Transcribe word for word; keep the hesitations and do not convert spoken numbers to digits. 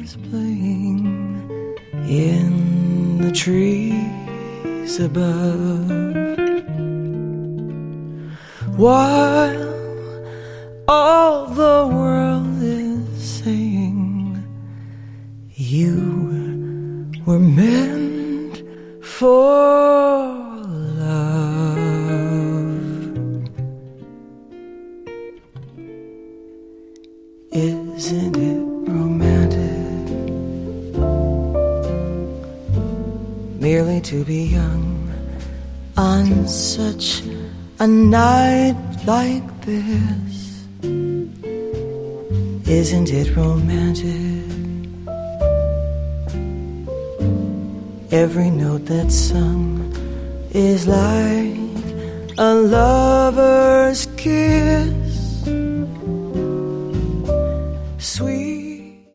is playing in the trees above, while all the world is saying you were meant for love. Isn't it romantic merely to be young on such a night like this? Isn't it romantic? Every note that's sung is like a lover's kiss.